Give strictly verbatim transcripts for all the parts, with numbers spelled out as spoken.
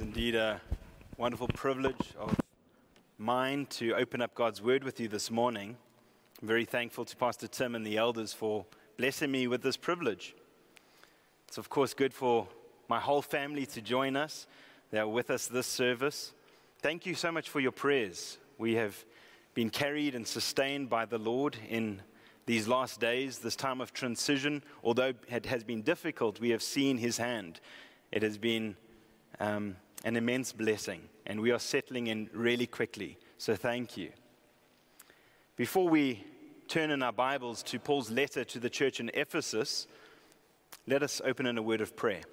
Indeed a wonderful privilege of mine to open up God's Word with you this morning. I'm very thankful to Pastor Tim and the elders for blessing me with this privilege. It's of course good for my whole family to join us. They are with us this service. Thank you so much for your prayers. We have been carried and sustained by the Lord in these last days, this time of transition. Although it has been difficult, we have seen His hand. It has been um, an immense blessing, and we are settling in really quickly. So thank you. Before we turn in our Bibles to Paul's letter to the church in Ephesus, let us open in a word of prayer.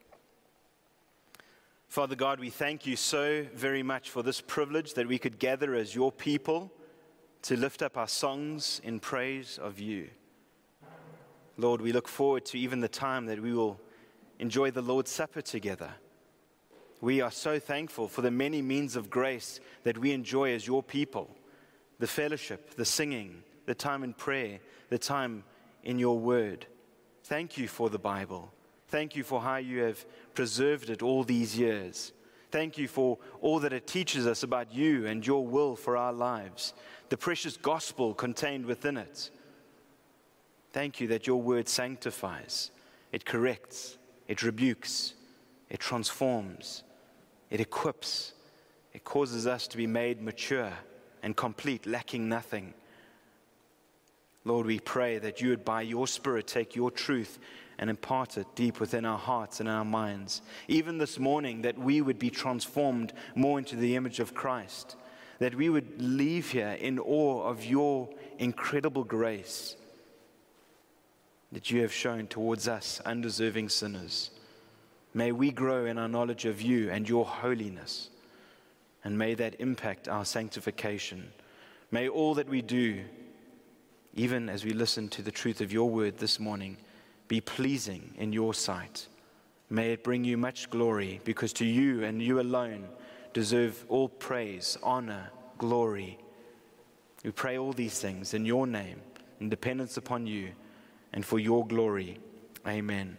Father God, we thank you so very much for this privilege that we could gather as your people to lift up our songs in praise of you. Lord, we look forward to even the time that we will enjoy the Lord's Supper together. We are so thankful for the many means of grace that we enjoy as your people. The fellowship, the singing, the time in prayer, the time in your word. Thank you for the Bible. Thank you for how you have preserved it all these years. Thank you for all that it teaches us about you and your will for our lives. The precious gospel contained within it. Thank you that your word sanctifies. It corrects. It rebukes. It transforms. It equips. It causes us to be made mature and complete, lacking nothing. Lord, we pray that you would by your Spirit take your truth and impart it deep within our hearts and our minds. Even this morning, that we would be transformed more into the image of Christ. That we would leave here in awe of your incredible grace that you have shown towards us, undeserving sinners. May we grow in our knowledge of you and your holiness, and may that impact our sanctification. May all that we do, even as we listen to the truth of your word this morning, be pleasing in your sight. May it bring you much glory, because to you and you alone deserve all praise, honor, glory. We pray all these things in your name, in dependence upon you, and for your glory. Amen.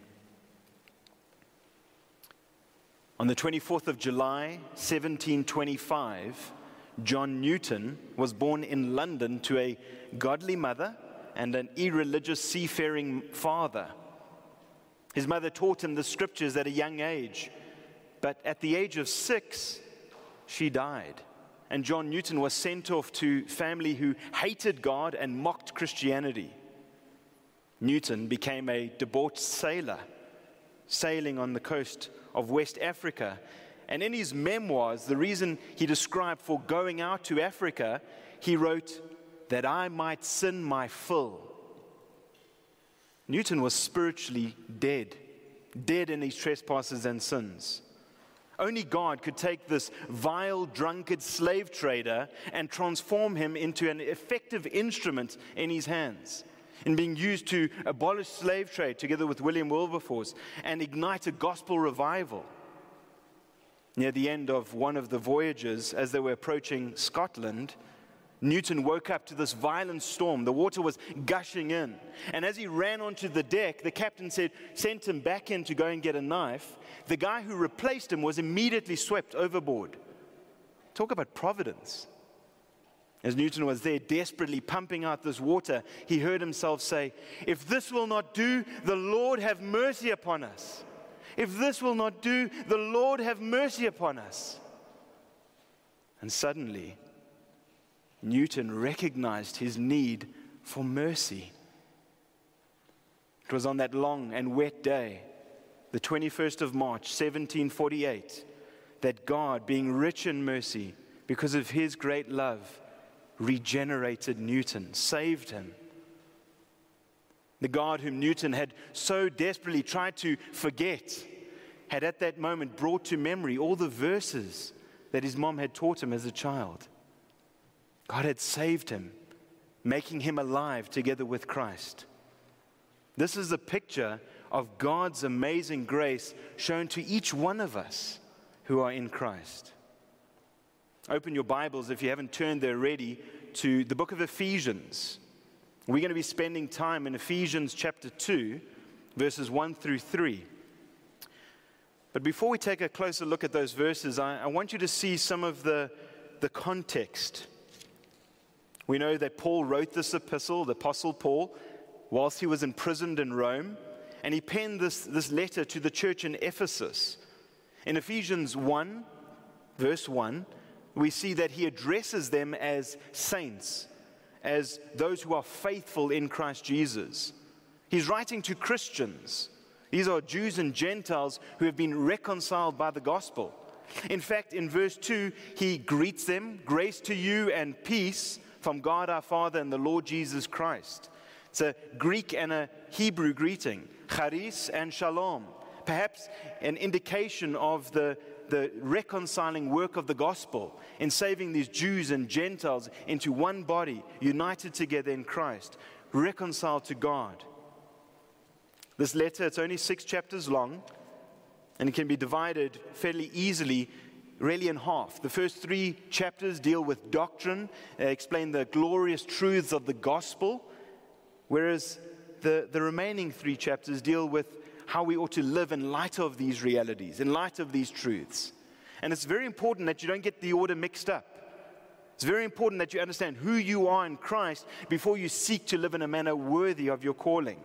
On the twenty-fourth of July, seventeen twenty-five, John Newton was born in London to a godly mother and an irreligious seafaring father. His mother taught him the scriptures at a young age, but at the age of six, she died. And John Newton was sent off to family who hated God and mocked Christianity. Newton became a debauched sailor, sailing on the coast of West Africa. And in his memoirs, the reason he described for going out to Africa, he wrote, that I might sin my fill. Newton was spiritually dead, dead in his trespasses and sins. Only God could take this vile, drunkard slave trader and transform him into an effective instrument in his hands, in being used to abolish slave trade together with William Wilberforce and ignite a gospel revival. Near the end of one of the voyages, as they were approaching Scotland, Newton woke up to this violent storm. The water was gushing in. And as he ran onto the deck, the captain said, sent him back in to go and get a knife. The guy who replaced him was immediately swept overboard. Talk about providence. As Newton was there desperately pumping out this water, he heard himself say, if this will not do, the Lord have mercy upon us. If this will not do, the Lord have mercy upon us. And suddenly, Newton recognized his need for mercy. It was on that long and wet day, the twenty-first of March, seventeen forty-eight, that God, being rich in mercy, because of his great love, regenerated Newton, saved him. The God whom Newton had so desperately tried to forget had at that moment brought to memory all the verses that his mom had taught him as a child. God had saved him, making him alive together with Christ. This is a picture of God's amazing grace shown to each one of us who are in Christ. Open your Bibles, if you haven't turned there already, to the book of Ephesians. We're going to be spending time in Ephesians chapter two, verses one through three. But before we take a closer look at those verses, I, I want you to see some of the, the context. We know that Paul wrote this epistle, the Apostle Paul, whilst he was imprisoned in Rome, and he penned this, this letter to the church in Ephesus. In Ephesians one, verse one, we see that he addresses them as saints, as those who are faithful in Christ Jesus. He's writing to Christians. These are Jews and Gentiles who have been reconciled by the gospel. In fact, in verse two, he greets them, grace to you and peace from God our Father and the Lord Jesus Christ. It's a Greek and a Hebrew greeting, charis and shalom, perhaps an indication of the, the reconciling work of the gospel in saving these Jews and Gentiles into one body, united together in Christ, reconciled to God. This letter, it's only six chapters long, and it can be divided fairly easily, really in half. The first three chapters deal with doctrine, uh, explain the glorious truths of the gospel, whereas the, the remaining three chapters deal with how we ought to live in light of these realities, in light of these truths. And it's very important that you don't get the order mixed up. It's very important that you understand who you are in Christ before you seek to live in a manner worthy of your calling.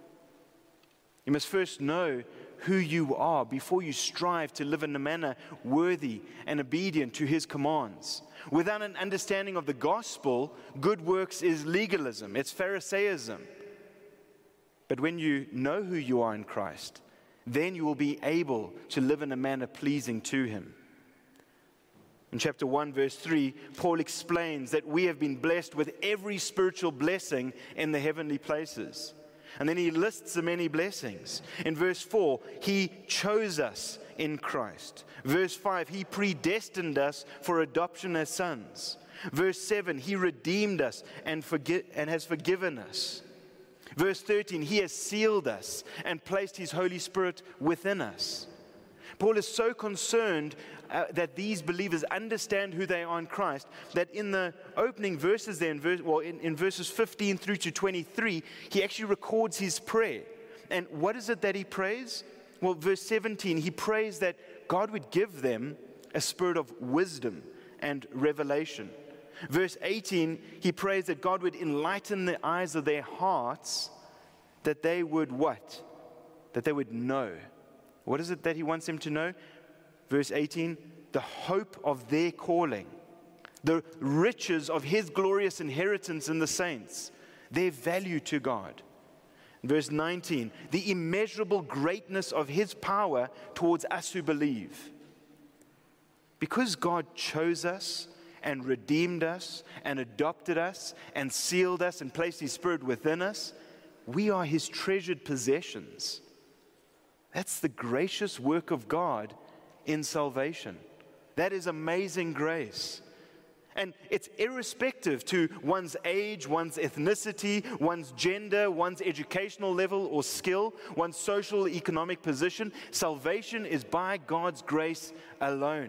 You must first know who you are before you strive to live in a manner worthy and obedient to His commands. Without an understanding of the gospel, good works is legalism, it's Pharisaism. But when you know who you are in Christ, then you will be able to live in a manner pleasing to Him. In chapter one, verse three, Paul explains that we have been blessed with every spiritual blessing in the heavenly places. And then he lists the many blessings. In verse four, He chose us in Christ. Verse five, He predestined us for adoption as sons. Verse seven, He redeemed us and, forgi- and has forgiven us. Verse thirteen, He has sealed us and placed His Holy Spirit within us. Paul is so concerned uh, that these believers understand who they are in Christ, that in the opening verses there, in, verse, well, in, in verses fifteen through to twenty-three, he actually records his prayer. And what is it that he prays? Well, verse seventeen, he prays that God would give them a spirit of wisdom and revelation. Verse eighteen, he prays that God would enlighten the eyes of their hearts, that they would what? That they would know. What is it that he wants them to know? Verse eighteen, the hope of their calling, the riches of His glorious inheritance in the saints, their value to God. Verse nineteen, the immeasurable greatness of His power towards us who believe. Because God chose us and redeemed us and adopted us and sealed us and placed His Spirit within us, we are His treasured possessions. That's the gracious work of God in salvation. That is amazing grace. And it's irrespective to one's age, one's ethnicity, one's gender, one's educational level or skill, one's social economic position. Salvation is by God's grace alone.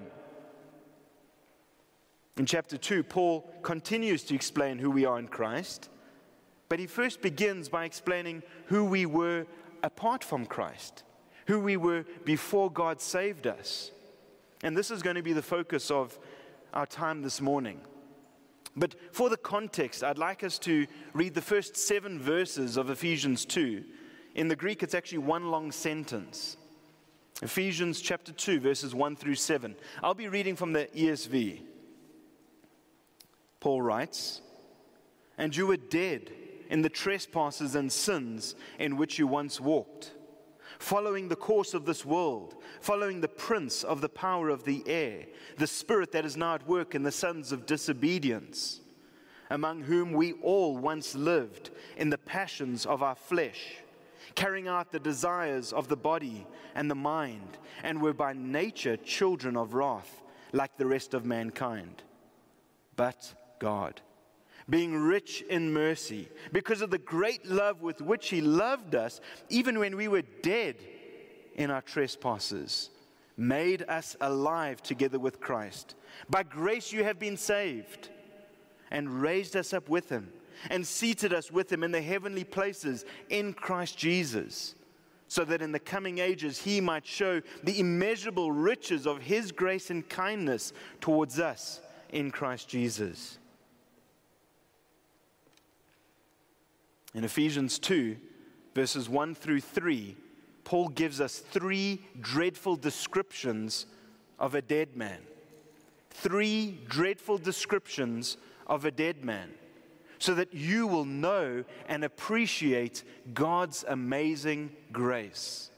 In chapter two, Paul continues to explain who we are in Christ, but he first begins by explaining who we were apart from Christ, who we were before God saved us. And this is going to be the focus of our time this morning. But for the context, I'd like us to read the first seven verses of Ephesians two. In the Greek, it's actually one long sentence. Ephesians chapter two, verses one through seven. I'll be reading from the E S V. Paul writes, "And you were dead in the trespasses and sins in which you once walked, following the course of this world, following the prince of the power of the air, the spirit that is now at work in the sons of disobedience, among whom we all once lived in the passions of our flesh, carrying out the desires of the body and the mind, and were by nature children of wrath, like the rest of mankind. But God, being rich in mercy, because of the great love with which He loved us, even when we were dead in our trespasses, made us alive together with Christ. By grace you have been saved, and raised us up with Him, and seated us with Him in the heavenly places in Christ Jesus, so that in the coming ages he might show the immeasurable riches of his grace and kindness towards us in Christ Jesus. In Ephesians two, verses one through three, Paul gives us three dreadful descriptions of a dead man. Three dreadful descriptions of a dead man, so that you will know and appreciate God's amazing grace.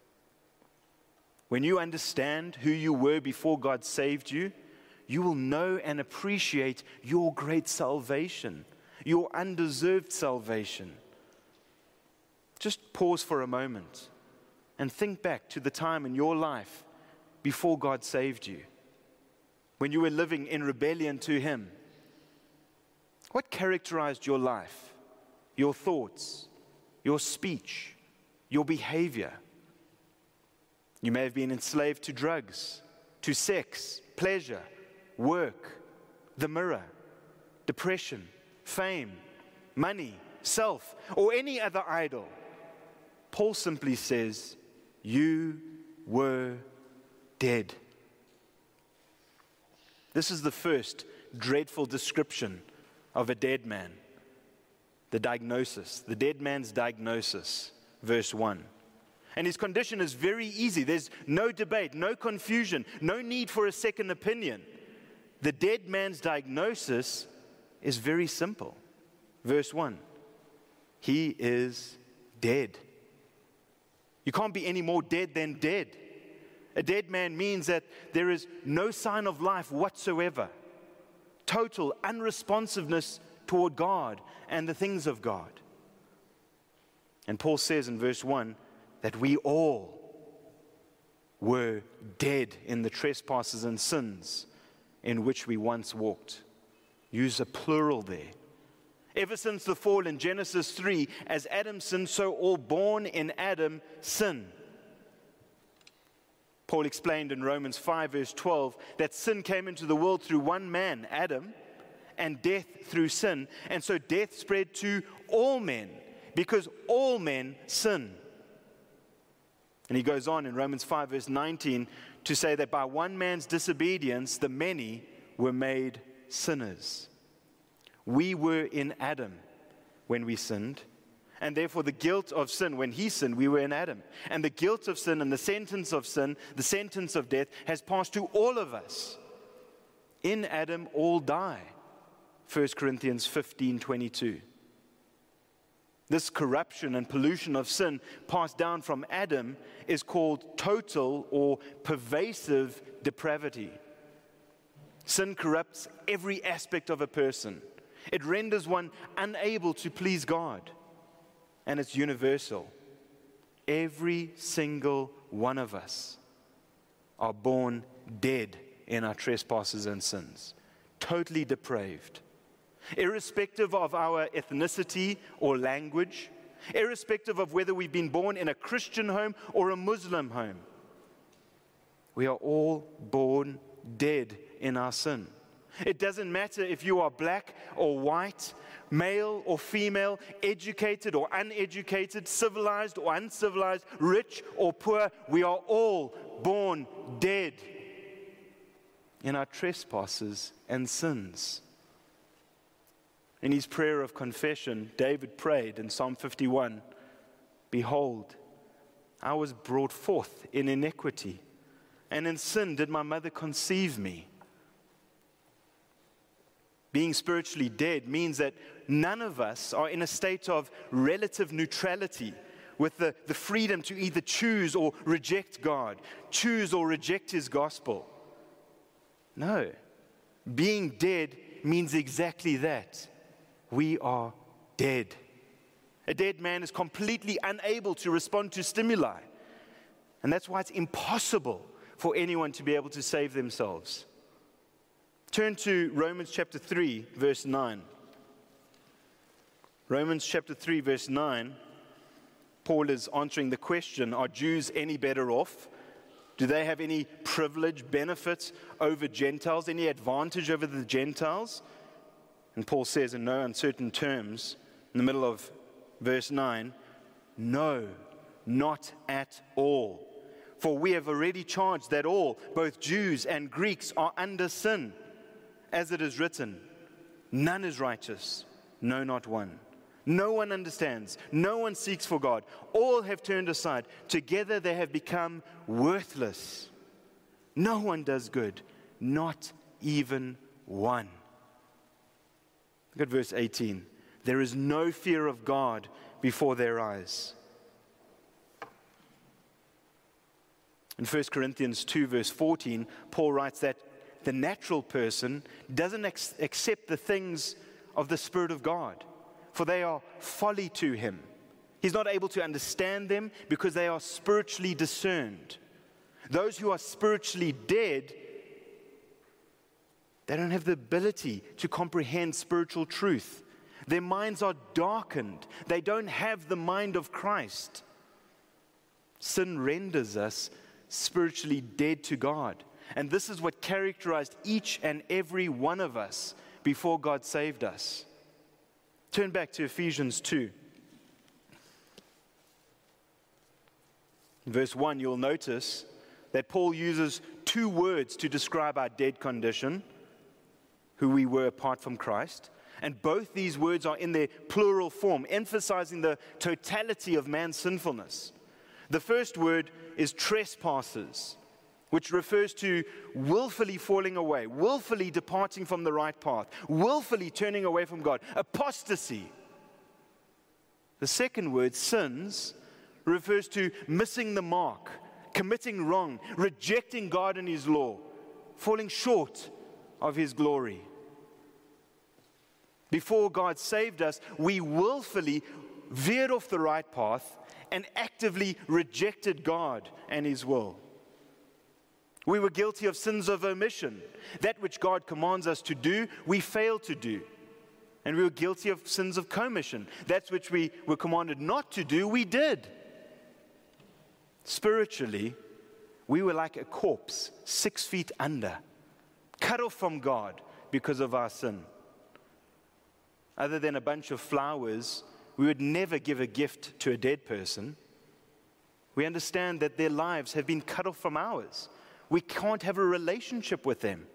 When you understand who you were before God saved you, you will know and appreciate your great salvation, your undeserved salvation. Just pause for a moment and think back to the time in your life before God saved you, when you were living in rebellion to Him. What characterized your life, your thoughts, your speech, your behavior? You may have been enslaved to drugs, to sex, pleasure, work, the mirror, depression, fame, money, self, or any other idol. Paul simply says, you were dead. This is the first dreadful description of a dead man. The diagnosis, the dead man's diagnosis, verse one. And his condition is very easy. There's no debate, no confusion, no need for a second opinion. The dead man's diagnosis is very simple. Verse one, he is dead. You can't be any more dead than dead. A dead man means that there is no sign of life whatsoever. Total unresponsiveness toward God and the things of God. And Paul says in verse one that we all were dead in the trespasses and sins in which we once walked. Use a plural there. Ever since the fall in Genesis three, as Adam sinned, so all born in Adam sin. Paul explained in Romans five, verse twelve, that sin came into the world through one man, Adam, and death through sin. And so death spread to all men, because all men sin. And he goes on in Romans five, verse nineteen, to say that by one man's disobedience, the many were made sinners. We were in Adam when we sinned. And therefore the guilt of sin, when he sinned, we were in Adam. And the guilt of sin and the sentence of sin, the sentence of death, has passed to all of us. In Adam all die. First Corinthians fifteen twenty-two. This corruption and pollution of sin passed down from Adam is called total or pervasive depravity. Sin corrupts every aspect of a person. It renders one unable to please God. And it's universal. Every single one of us are born dead in our trespasses and sins. Totally depraved. Irrespective of our ethnicity or language, irrespective of whether we've been born in a Christian home or a Muslim home, we are all born dead in our sin. It doesn't matter if you are black or white, male or female, educated or uneducated, civilized or uncivilized, rich or poor, we are all born dead in our trespasses and sins. In his prayer of confession, David prayed in Psalm fifty-one, "Behold, I was brought forth in iniquity, and in sin did my mother conceive me." Being spiritually dead means that none of us are in a state of relative neutrality with the, the freedom to either choose or reject God, choose or reject His gospel. No. Being dead means exactly that. We are dead. A dead man is completely unable to respond to stimuli. And that's why it's impossible for anyone to be able to save themselves. Turn to Romans chapter three, verse nine. Romans chapter three, verse nine. Paul is answering the question, are Jews any better off? Do they have any privilege, benefits over Gentiles, any advantage over the Gentiles? And Paul says in no uncertain terms, in the middle of verse nine, no, Not at all. For we have already charged that all, both Jews and Greeks, are under sin. As it is written, none is righteous, no, not one. No one understands, no one seeks for God. All have turned aside. Together they have become worthless. No one does good, not even one. Look at verse eighteen. There is no fear of God before their eyes. In First Corinthians two, verse fourteen, Paul writes that the natural person doesn't ex- accept the things of the Spirit of God, for they are folly to him. He's not able to understand them because they are spiritually discerned. Those who are spiritually dead, they don't have the ability to comprehend spiritual truth. Their minds are darkened. They don't have the mind of Christ. Sin renders us spiritually dead to God. And this is what characterized each and every one of us before God saved us. Turn back to Ephesians two. In verse one, you'll notice that Paul uses two words to describe our dead condition, who we were apart from Christ. And both these words are in their plural form, emphasizing the totality of man's sinfulness. The first word is trespasses, which refers to willfully falling away, willfully departing from the right path, willfully turning away from God, apostasy. The second word, sins, refers to missing the mark, committing wrong, rejecting God and His law, falling short of His glory. Before God saved us, we willfully veered off the right path and actively rejected God and His will. We were guilty of sins of omission. That which God commands us to do, we failed to do. And we were guilty of sins of commission. That which we were commanded not to do, we did. Spiritually, we were like a corpse, six feet under, cut off from God because of our sin. Other than a bunch of flowers, we would never give a gift to a dead person. We understand that their lives have been cut off from ours. We can't have a relationship with them.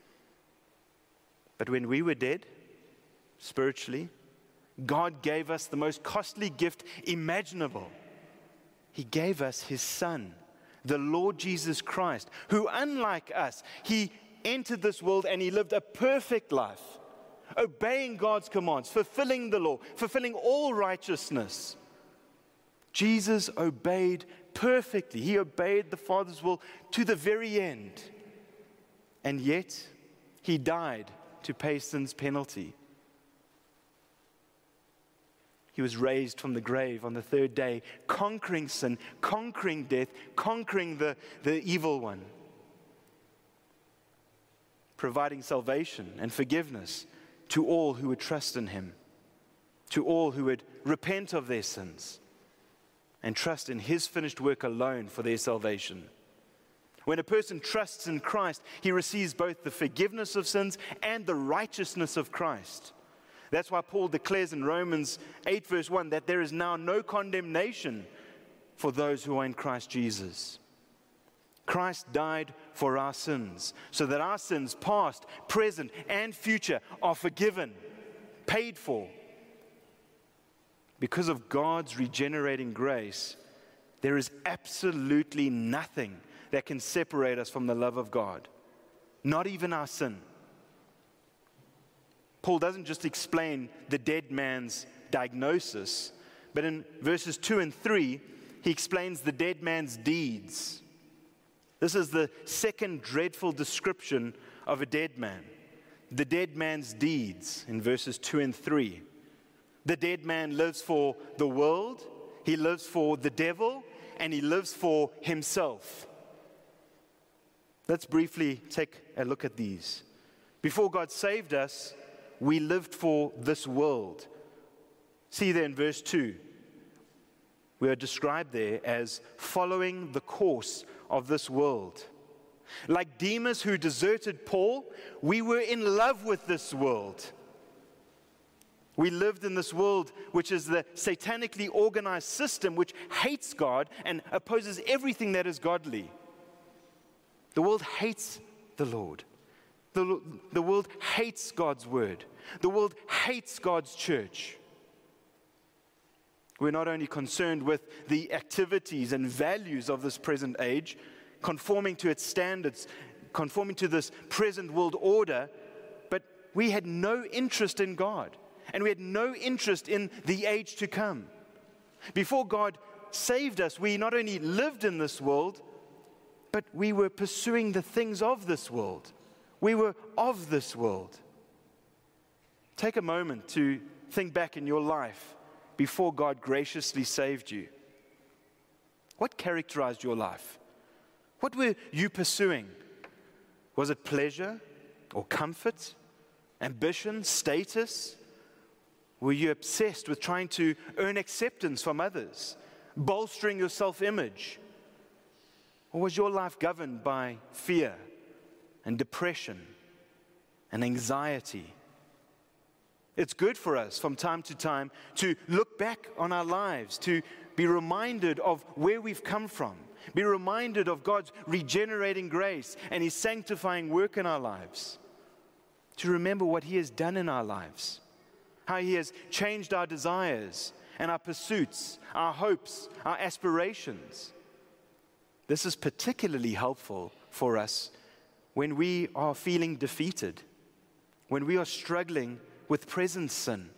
But when we were dead, spiritually, God gave us the most costly gift imaginable. He gave us His Son, the Lord Jesus Christ, who, unlike us, He entered this world and He lived a perfect life, obeying God's commands, fulfilling the law, fulfilling all righteousness. Jesus obeyed perfectly. He obeyed the Father's will to the very end. And yet, He died to pay sin's penalty. He was raised from the grave on the third day, conquering sin, conquering death, conquering the, the evil one, providing salvation and forgiveness to all who would trust in Him, to all who would repent of their sins and trust in His finished work alone for their salvation. When a person trusts in Christ, he receives both the forgiveness of sins and the righteousness of Christ. That's why Paul declares in Romans eight verse one that there is now no condemnation for those who are in Christ Jesus. Christ died for our sins, so that our sins, past, present, and future, are forgiven, paid for. Because of God's regenerating grace, there is absolutely nothing that can separate us from the love of God, not even our sin. Paul doesn't just explain the dead man's diagnosis, but in verses two and three, he explains the dead man's deeds. This is the second dreadful description of a dead man. The dead man's deeds in verses two and three. The dead man lives for the world, he lives for the devil, and he lives for himself. Let's briefly take a look at these. Before God saved us, we lived for this world. See there in verse two, we are described there as following the course of this world. Like Demas who deserted Paul, we were in love with this world. We lived in this world which is the satanically organized system which hates God and opposes everything that is godly. The world hates the Lord. The, the world hates God's word. The world hates God's church. We're not only concerned with the activities and values of this present age, conforming to its standards, conforming to this present world order, but we had no interest in God. And we had no interest in the age to come. Before God saved us, we not only lived in this world, but we were pursuing the things of this world. We were of this world. Take a moment to think back in your life before God graciously saved you. What characterized your life? What were you pursuing? Was it pleasure or comfort, ambition, status? Were you obsessed with trying to earn acceptance from others, bolstering your self-image? Or was your life governed by fear and depression and anxiety? It's good for us from time to time to look back on our lives, to be reminded of where we've come from, be reminded of God's regenerating grace and His sanctifying work in our lives, to remember what He has done in our lives, how He has changed our desires and our pursuits, our hopes, our aspirations. This is particularly helpful for us when we are feeling defeated, when we are struggling with present sin.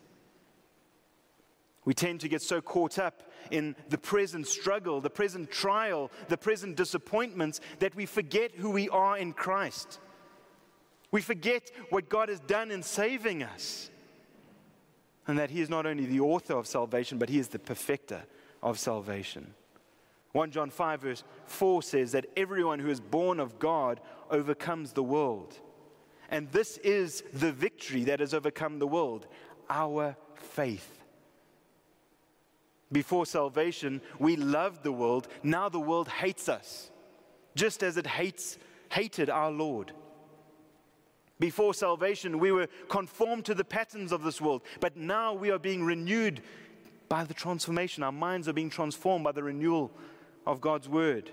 We tend to get so caught up in the present struggle, the present trial, the present disappointments that we forget who we are in Christ. We forget what God has done in saving us. And that He is not only the author of salvation, but He is the perfecter of salvation. First John five verse four says that everyone who is born of God overcomes the world. And this is the victory that has overcome the world, our faith. Before salvation, we loved the world. Now the world hates us, just as it hates, hated our Lord. Before salvation, we were conformed to the patterns of this world, but now we are being renewed by the transformation. Our minds are being transformed by the renewal of God's word.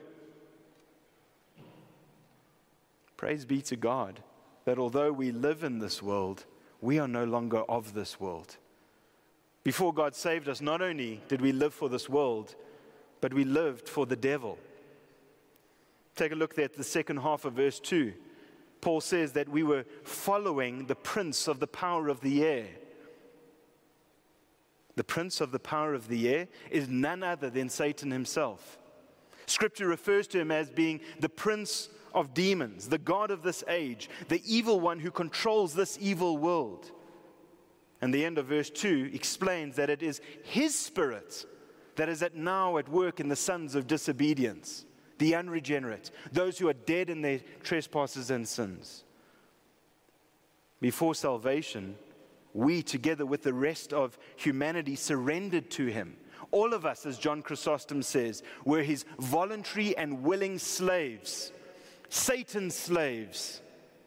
Praise be to God that although we live in this world, we are no longer of this world. Before God saved us, not only did we live for this world, but we lived for the devil. Take a look at the second half of verse two. Paul says that we were following the prince of the power of the air. The prince of the power of the air is none other than Satan himself. Scripture refers to him as being the prince of demons, the god of this age, the evil one who controls this evil world. And the end of verse two explains that it is his spirit that is at now at work in the sons of disobedience, the unregenerate, those who are dead in their trespasses and sins. Before salvation, we, together with the rest of humanity, surrendered to him. All of us, as John Chrysostom says, were his voluntary and willing slaves, Satan's slaves.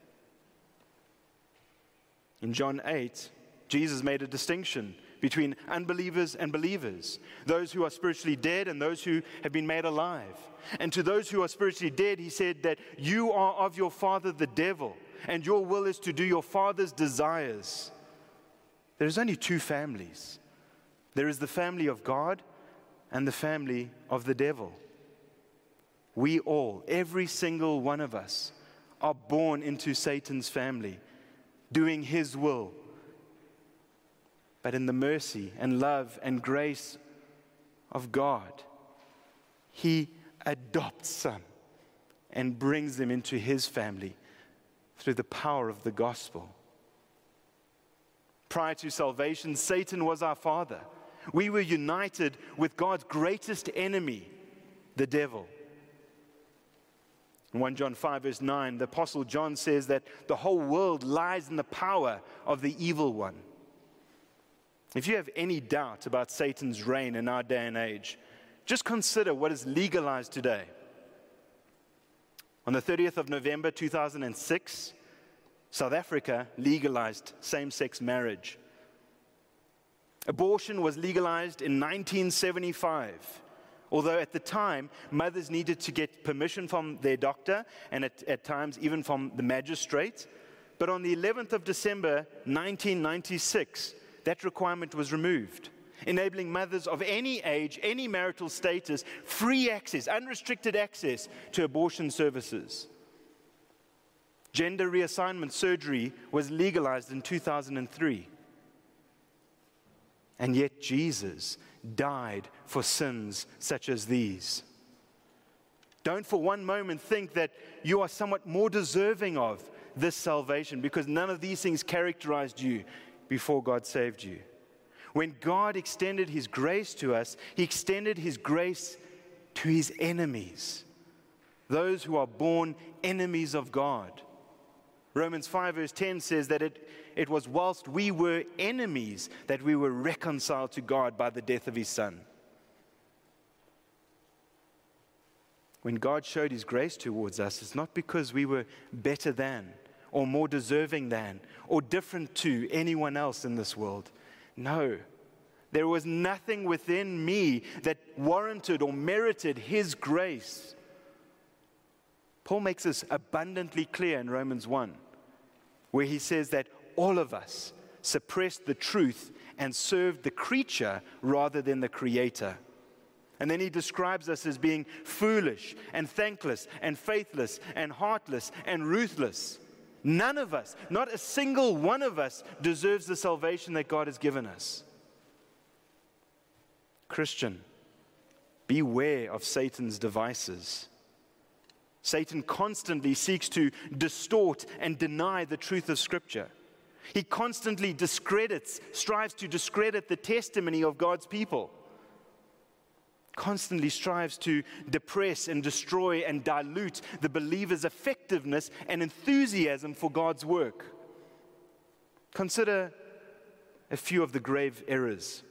In John eight, Jesus made a distinction between unbelievers and believers, those who are spiritually dead and those who have been made alive. And to those who are spiritually dead, he said that you are of your father the devil, and your will is to do your father's desires. There is only two families. There is the family of God and the family of the devil. We all, every single one of us, are born into Satan's family, doing his will. But in the mercy and love and grace of God, he adopts some and brings them into his family through the power of the gospel. Prior to salvation, Satan was our father. We were united with God's greatest enemy, the devil. In First John five verse nine, the Apostle John says that the whole world lies in the power of the evil one. If you have any doubt about Satan's reign in our day and age, just consider what is legalized today. On the thirtieth of November two thousand six, South Africa legalized same-sex marriage. Abortion was legalized in nineteen seventy-five, although at the time, mothers needed to get permission from their doctor and at, at times even from the magistrate. But on the eleventh of December, nineteen ninety-six, that requirement was removed, enabling mothers of any age, any marital status, free access, unrestricted access to abortion services. Gender reassignment surgery was legalized in two thousand three. And yet Jesus died for sins such as these. Don't for one moment think that you are somewhat more deserving of this salvation, because none of these things characterized you before God saved you. When God extended His grace to us, He extended His grace to His enemies, those who are born enemies of God. Romans five verse ten says that it, it was whilst we were enemies that we were reconciled to God by the death of His Son. When God showed His grace towards us, it's not because we were better than, or more deserving than, or different to anyone else in this world. No, there was nothing within me that warranted or merited His grace. Paul makes this abundantly clear in Romans one, where he says that all of us suppressed the truth and served the creature rather than the Creator. And then he describes us as being foolish and thankless and faithless and heartless and ruthless. None of us, not a single one of us, deserves the salvation that God has given us. Christian, beware of Satan's devices. Satan constantly seeks to distort and deny the truth of Scripture. He constantly discredits, strives to discredit the testimony of God's people. Constantly strives to depress and destroy and dilute the believer's effectiveness and enthusiasm for God's work. Consider a few of the grave errors.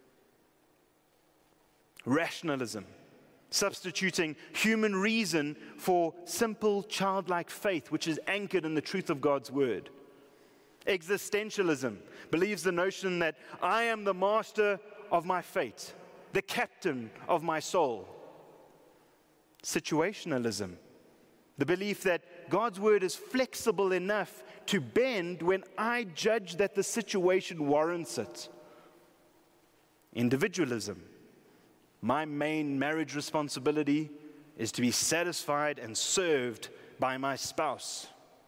Rationalism, substituting human reason for simple childlike faith, which is anchored in the truth of God's word. Existentialism believes the notion that I am the master of my fate, the captain of my soul. Situationalism, the belief that God's word is flexible enough to bend when I judge that the situation warrants it. Individualism, my main marriage responsibility is to be satisfied and served by my spouse.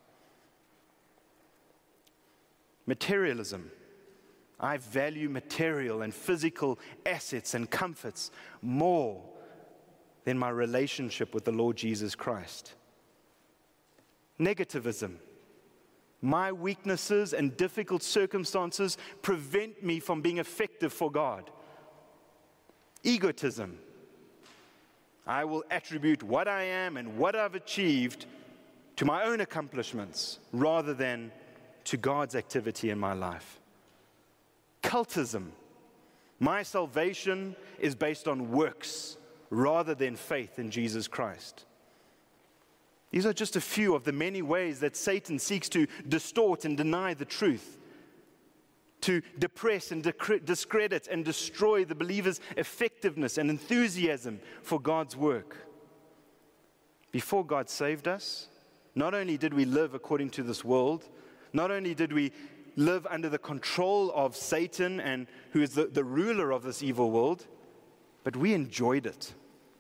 Materialism, I value material and physical assets and comforts more than my relationship with the Lord Jesus Christ. Negativism, my weaknesses and difficult circumstances prevent me from being effective for God. Egotism, I will attribute what I am and what I've achieved to my own accomplishments rather than to God's activity in my life. Cultism, my salvation is based on works rather than faith in Jesus Christ. These are just a few of the many ways that Satan seeks to distort and deny the truth, to depress and discredit and destroy the believer's effectiveness and enthusiasm for God's work. Before God saved us, not only did we live according to this world, not only did we live under the control of Satan, and who is the, the ruler of this evil world, but we enjoyed it.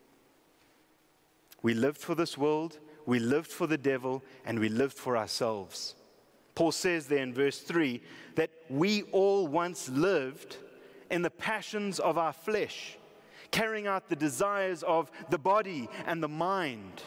We lived for this world, we lived for the devil, and we lived for ourselves. Paul says there in verse three that we all once lived in the passions of our flesh, carrying out the desires of the body and the mind.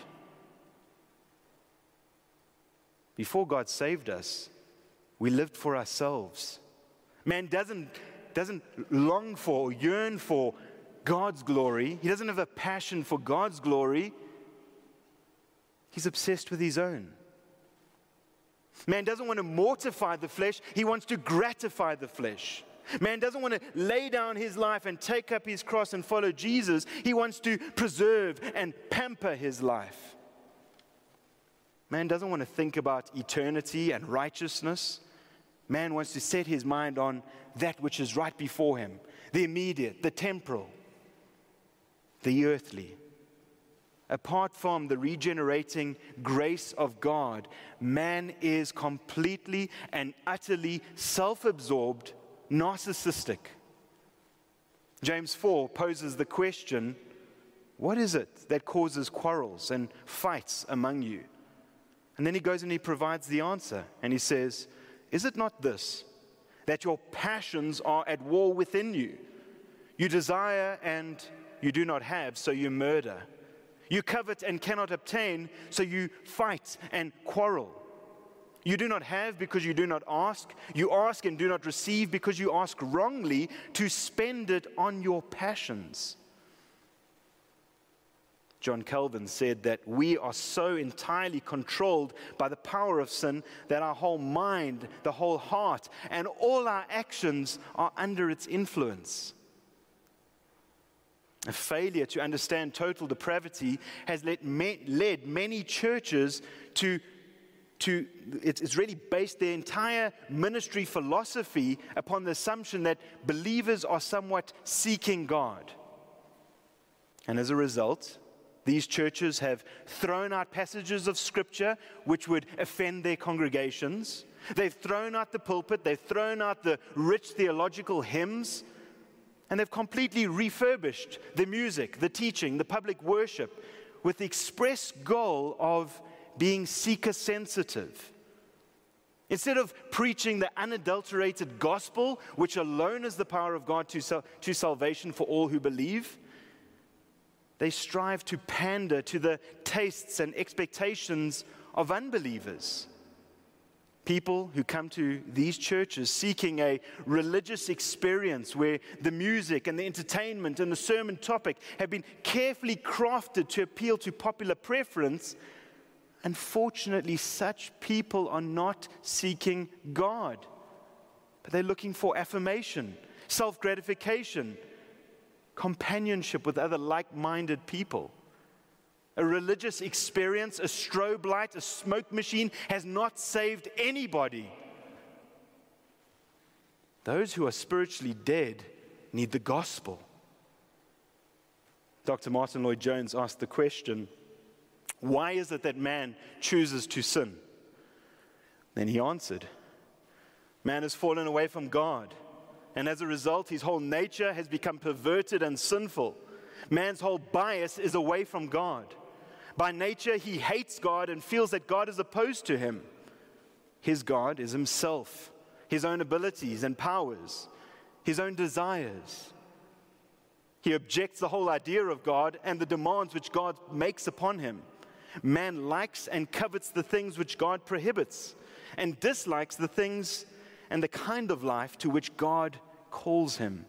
Before God saved us, we lived for ourselves. Man doesn't, doesn't long for or yearn for God's glory. He doesn't have a passion for God's glory. He's obsessed with his own. Man doesn't want to mortify the flesh. He wants to gratify the flesh. Man doesn't want to lay down his life and take up his cross and follow Jesus. He wants to preserve and pamper his life. Man doesn't want to think about eternity and righteousness. Man wants to set his mind on that which is right before him, the immediate, the temporal, the earthly. Apart from the regenerating grace of God, man is completely and utterly self-absorbed, narcissistic. James four poses the question, what is it that causes quarrels and fights among you? And then he goes and he provides the answer, and he says, is it not this, that your passions are at war within you? You desire and you do not have, so you murder. You covet and cannot obtain, so you fight and quarrel. You do not have because you do not ask. You ask and do not receive because you ask wrongly to spend it on your passions. John Calvin said that we are so entirely controlled by the power of sin that our whole mind, the whole heart, and all our actions are under its influence. A failure to understand total depravity has led, led many churches to, to it's really based their entire ministry philosophy upon the assumption that believers are somewhat seeking God. And as a result, these churches have thrown out passages of Scripture which would offend their congregations. They've thrown out the pulpit. They've thrown out the rich theological hymns. And they've completely refurbished the music, the teaching, the public worship with the express goal of being seeker-sensitive. Instead of preaching the unadulterated gospel, which alone is the power of God to, sal- to salvation for all who believe, they strive to pander to the tastes and expectations of unbelievers. People who come to these churches seeking a religious experience where the music and the entertainment and the sermon topic have been carefully crafted to appeal to popular preference. Unfortunately, such people are not seeking God, but they're looking for affirmation, self-gratification, companionship with other like-minded people. A religious experience, a strobe light, a smoke machine has not saved anybody. Those who are spiritually dead need the gospel. Doctor Martin Lloyd-Jones asked the question, why is it that man chooses to sin? Then he answered, man has fallen away from God, and as a result, his whole nature has become perverted and sinful. Man's whole bias is away from God. By nature, he hates God and feels that God is opposed to him. His God is himself, his own abilities and powers, his own desires. He objects the whole idea of God and the demands which God makes upon him. Man likes and covets the things which God prohibits, and dislikes the things and the kind of life to which God calls him.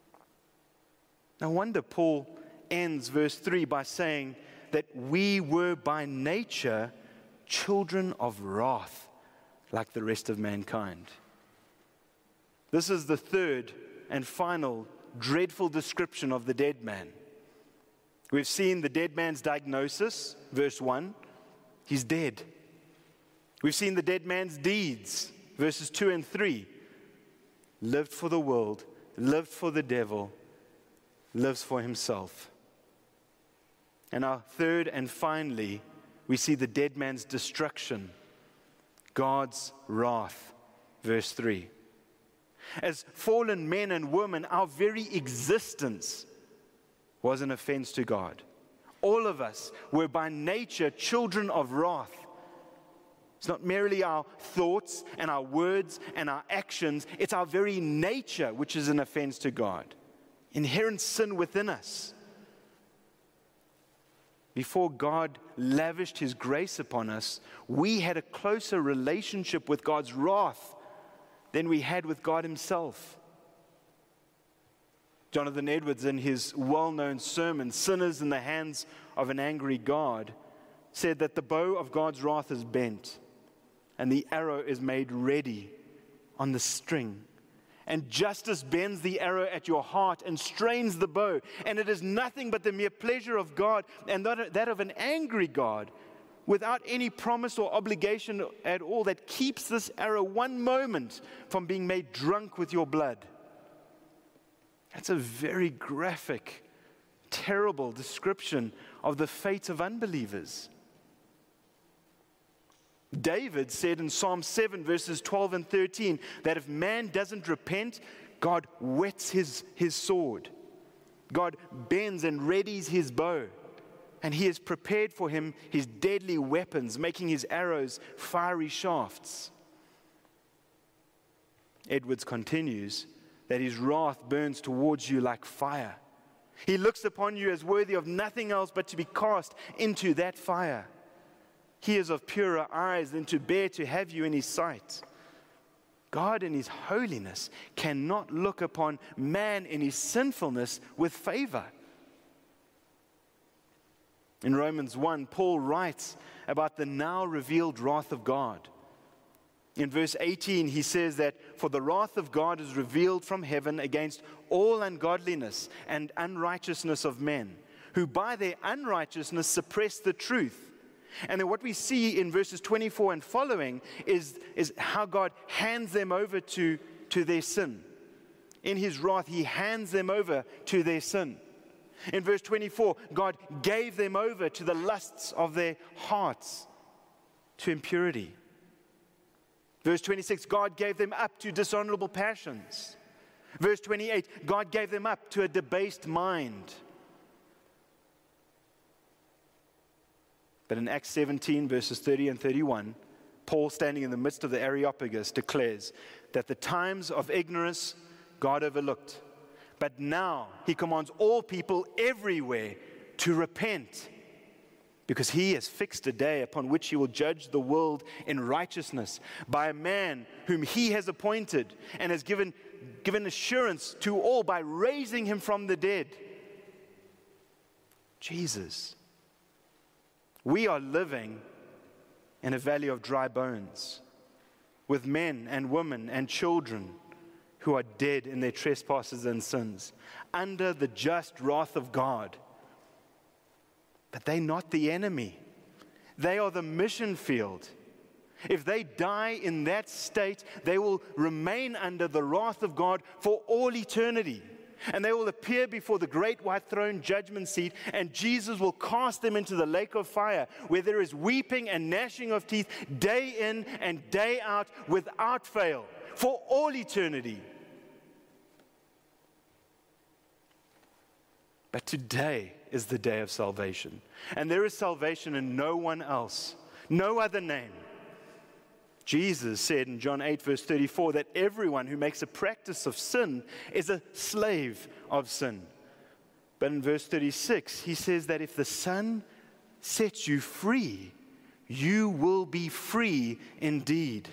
No wonder Paul ends verse three by saying that we were by nature children of wrath, like the rest of mankind. This is the third and final dreadful description of the dead man. We've seen the dead man's diagnosis, verse one, he's dead. We've seen the dead man's deeds, verses two and three, lived for the world, lived for the devil, lives for himself. And our third and finally, we see the dead man's destruction, God's wrath, verse three. As fallen men and women, our very existence was an offense to God. All of us were by nature children of wrath. It's not merely our thoughts and our words and our actions, it's our very nature which is an offense to God. Inherent sin within us. Before God lavished his grace upon us, we had a closer relationship with God's wrath than we had with God himself. Jonathan Edwards, in his well-known sermon, Sinners in the Hands of an Angry God, said that the bow of God's wrath is bent and the arrow is made ready on the string. And justice bends the arrow at your heart and strains the bow. And it is nothing but the mere pleasure of God and that of an angry God without any promise or obligation at all, that keeps this arrow one moment from being made drunk with your blood. That's a very graphic, terrible description of the fate of unbelievers. David said in Psalm seven, verses twelve and thirteen, that if man doesn't repent, God whets his, his sword. God bends and readies his bow. And he has prepared for him his deadly weapons, making his arrows fiery shafts. Edwards continues that his wrath burns towards you like fire. He looks upon you as worthy of nothing else but to be cast into that fire. He is of purer eyes than to bear to have you in his sight. God in his holiness cannot look upon man in his sinfulness with favor. In Romans one, Paul writes about the now revealed wrath of God. In verse eighteen, he says that, "For the wrath of God is revealed from heaven against all ungodliness and unrighteousness of men, who by their unrighteousness suppress the truth." And then what we see in verses twenty-four and following is, is how God hands them over to, to their sin. In his wrath, he hands them over to their sin. In verse twenty-four, God gave them over to the lusts of their hearts, to impurity. Verse twenty-six, God gave them up to dishonorable passions. Verse twenty-eight, God gave them up to a debased mind. But in Acts seventeen, verses thirty and thirty-one, Paul, standing in the midst of the Areopagus, declares that the times of ignorance God overlooked. But now he commands all people everywhere to repent, because he has fixed a day upon which he will judge the world in righteousness by a man whom he has appointed and has given, given assurance to all by raising him from the dead. Jesus. We are living in a valley of dry bones with men and women and children who are dead in their trespasses and sins, under the just wrath of God. But they're not the enemy. They are the mission field. If they die in that state, they will remain under the wrath of God for all eternity. And they will appear before the great white throne judgment seat, and Jesus will cast them into the lake of fire, where there is weeping and gnashing of teeth day in and day out without fail, for all eternity. But today is the day of salvation. And there is salvation in no one else, no other name. Jesus said in John eight, verse thirty-four, that everyone who makes a practice of sin is a slave of sin. But in verse thirty-six, he says that if the Son sets you free, you will be free indeed.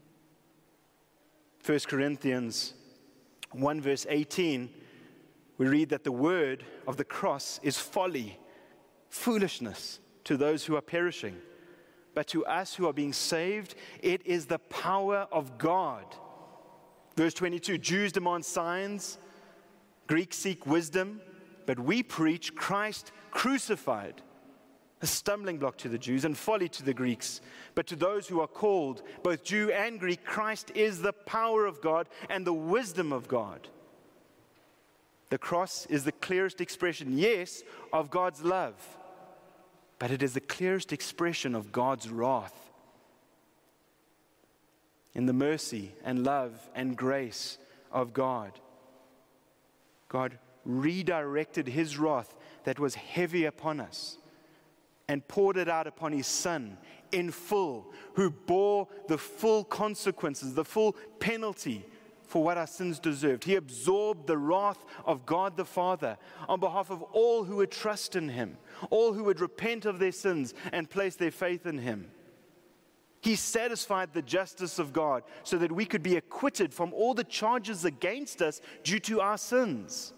First Corinthians one, verse eighteen, we read that the word of the cross is folly, foolishness to those who are perishing. But to us who are being saved, it is the power of God. Verse twenty-two, Jews demand signs, Greeks seek wisdom, but we preach Christ crucified, a stumbling block to the Jews and folly to the Greeks. But to those who are called, both Jew and Greek, Christ is the power of God and the wisdom of God. The cross is the clearest expression, yes, of God's love, but it is the clearest expression of God's wrath. In the mercy and love and grace of God, God redirected his wrath that was heavy upon us and poured it out upon his Son in full, who bore the full consequences, the full penalty for what our sins deserved. He absorbed the wrath of God the Father on behalf of all who would trust in him, all who would repent of their sins and place their faith in him. He satisfied the justice of God so that we could be acquitted from all the charges against us due to our sins,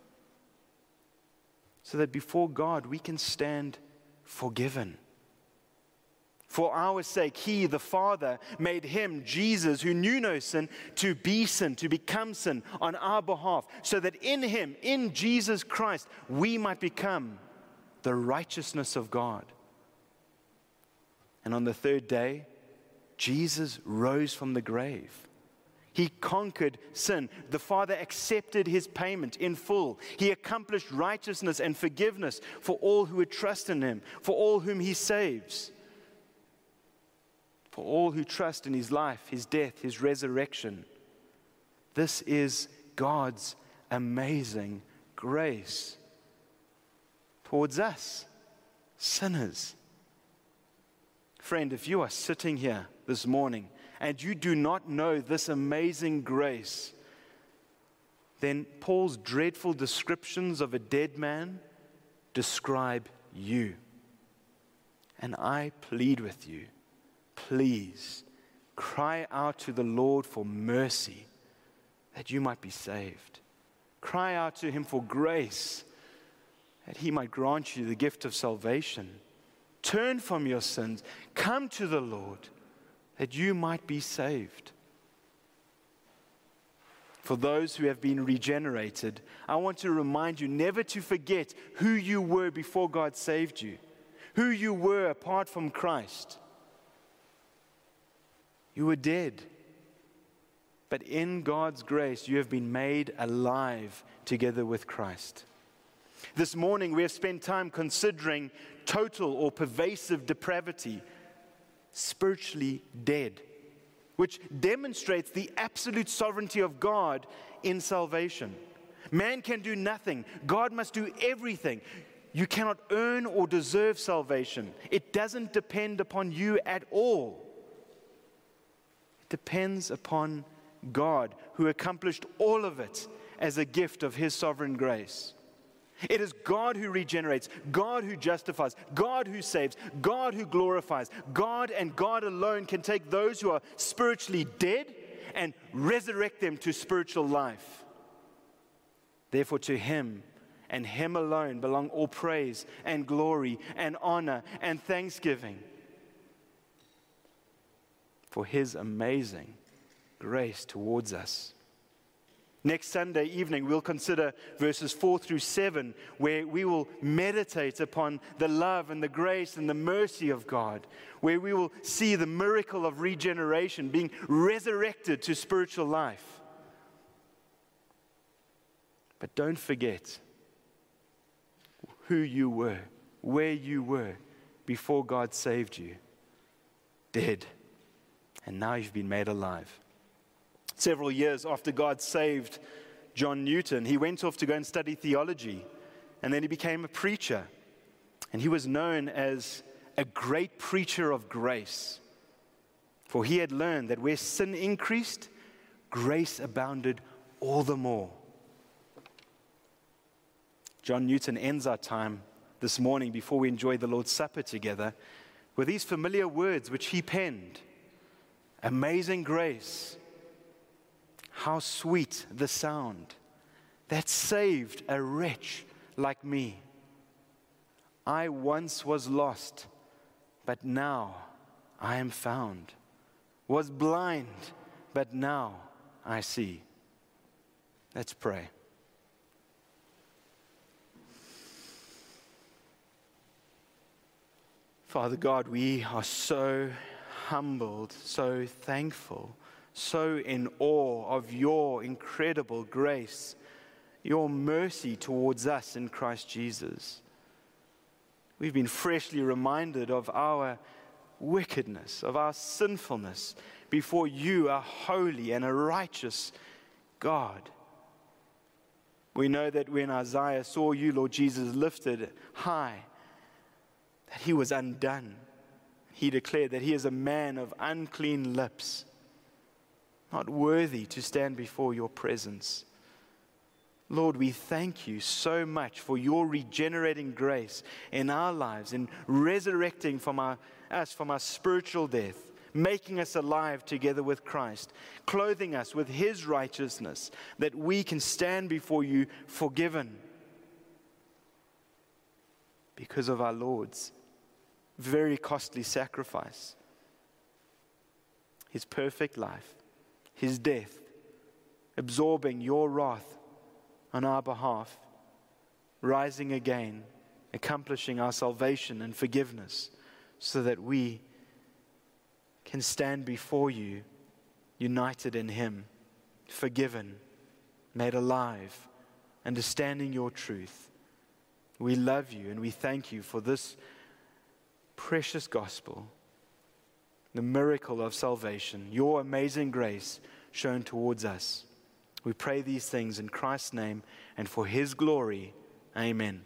so that before God we can stand forgiven. For our sake, he, the Father, made him, Jesus, who knew no sin, to be sin, to become sin on our behalf, so that in him, in Jesus Christ, we might become the righteousness of God. And on the third day, Jesus rose from the grave. He conquered sin. The Father accepted his payment in full. He accomplished righteousness and forgiveness for all who would trust in him, for all whom he saves, for all who trust in his life, his death, his resurrection. This is God's amazing grace towards us, sinners. Friend, if you are sitting here this morning and you do not know this amazing grace, then Paul's dreadful descriptions of a dead man describe you. And I plead with you, please cry out to the Lord for mercy that you might be saved. Cry out to him for grace that he might grant you the gift of salvation. Turn from your sins, come to the Lord, that you might be saved. For those who have been regenerated, I want to remind you never to forget who you were before God saved you, who you were apart from Christ. You were dead, but in God's grace you have been made alive together with Christ. This morning we have spent time considering total or pervasive depravity, spiritually dead, which demonstrates the absolute sovereignty of God in salvation. Man can do nothing. God must do everything. You cannot earn or deserve salvation. It doesn't depend upon you at all. It depends upon God, who accomplished all of it as a gift of his sovereign grace. It is God who regenerates, God who justifies, God who saves, God who glorifies. God and God alone can take those who are spiritually dead and resurrect them to spiritual life. Therefore, to him and him alone belong all praise and glory and honor and thanksgiving for his amazing grace towards us. Next Sunday evening, we'll consider verses four through seven, where we will meditate upon the love and the grace and the mercy of God, where we will see the miracle of regeneration, being resurrected to spiritual life. But don't forget who you were, where you were before God saved you. Dead. And now you've been made alive. Several years after God saved John Newton, he went off to go and study theology, and then he became a preacher. And he was known as a great preacher of grace, for he had learned that where sin increased, grace abounded all the more. John Newton ends our time this morning before we enjoy the Lord's Supper together with these familiar words which he penned. Amazing grace, how sweet the sound that saved a wretch like me. I once was lost, but now I am found. Was blind, but now I see. Let's pray. Father God, we are so humbled, so thankful, so in awe of your incredible grace, your mercy towards us in Christ Jesus. We've been freshly reminded of our wickedness, of our sinfulness before you, a holy and a righteous God. We know that when Isaiah saw you, Lord Jesus, lifted high, that he was undone. He declared that he is a man of unclean lips, not worthy to stand before your presence. Lord, we thank you so much for your regenerating grace in our lives, in resurrecting from our, us from our spiritual death, making us alive together with Christ, clothing us with his righteousness, that we can stand before you forgiven because of our Lord's very costly sacrifice, his perfect life, his death, absorbing your wrath on our behalf, rising again, accomplishing our salvation and forgiveness, so that we can stand before you, united in Him, forgiven, made alive, understanding your truth. We love you and we thank you for this precious gospel, the miracle of salvation, your amazing grace shown towards us. We pray these things in Christ's name and for His glory. Amen.